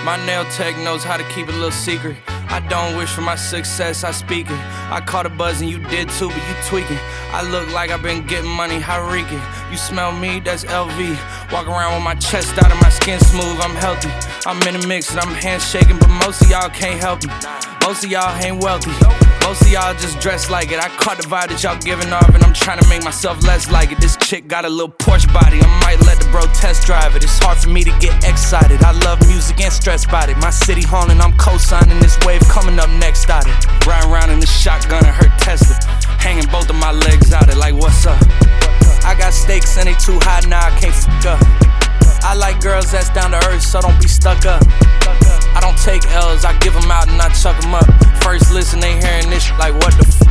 My nail tech knows how to keep it a little secret. I don't wish for my success, I speak it. I caught a buzz and you did too, but you tweaking. I look like I've been getting money, how reeking. You smell me, that's LV. Walk around with my chest out and my skin smooth, I'm healthy. I'm in a mix and I'm handshaking, but most of y'all can't help me. Most of y'all ain't wealthy. Most of y'all just dress like it. I caught the vibe that y'all giving off, and I'm trying to make myself less like it. This chick got a little Porsche body, I might let the bro test drive it. It's hard for me to get excited. I love music and stress about it. My city haunting, I'm co-signing this wave coming up next out it. Riding around in the shotgun and hurt Tesla, hanging both of my legs out it like what's up. I got stakes and they too high now, I can't fuck up. I like girls that's down to earth, so don't be stuck up. I don't take L's, I give them out and I chuck them up. First listen, they hearing this shit like what the f.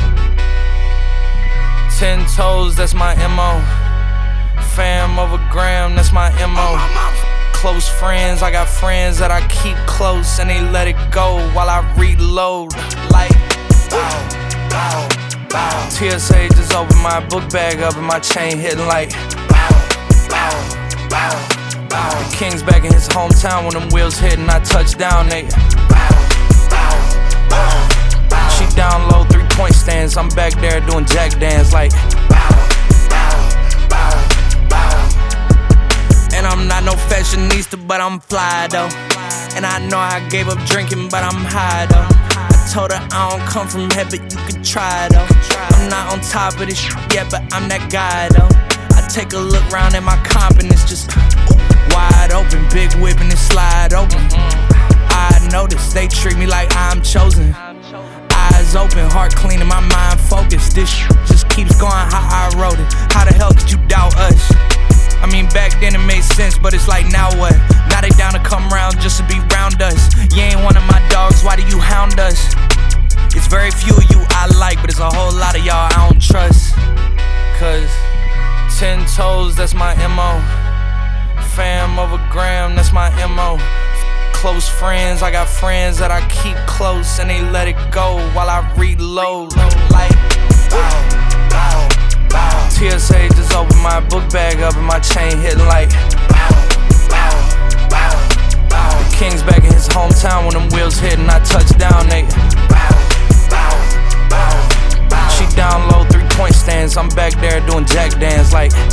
10 toes, that's my MO. Fam over gram, that's my MO. Close friends, I got friends that I keep close and they let it go while I reload. Like bow, bow, bow. TSA just opened my book bag up and my chain hitting like bow, bow, bow, bow. The King's back in his hometown when them wheels hit and I touch down, they bow, bow, bow, bow. She down low, 3-point stands, I'm back there doing jack dance like bow, bow, bow, bow. And I'm not no fashionista, but I'm fly though. And I know I gave up drinking, but I'm high though. I told her I don't come from here, but you can try though. I'm not on top of this shit yet, but I'm that guy though. I take a look round at my confidence, just wide open, big whip and it slide open. I notice they treat me like I'm chosen. Eyes open, heart clean and my mind focused. This shit just keeps going how I wrote it. How the hell could you doubt us? I mean, back then it made sense, but it's like, now what? Now they down to come round just to be round us. You ain't one of my dogs, why do you hound us? It's very few of you I like, but it's a whole lot of y'all I don't trust. Cause 10 toes, that's my MO. Fam over gram, that's my MO. Close friends, I got friends that I keep close and they let it go while I reload. Like, bow, bow, bow. TSA just opened my book bag up and my chain hitting like bow, bow, bow, bow. The King's back in his hometown when them wheels hit and I touch down, they bow, bow, bow, bow. She down low, 3-point stands, I'm back there doing jack dance like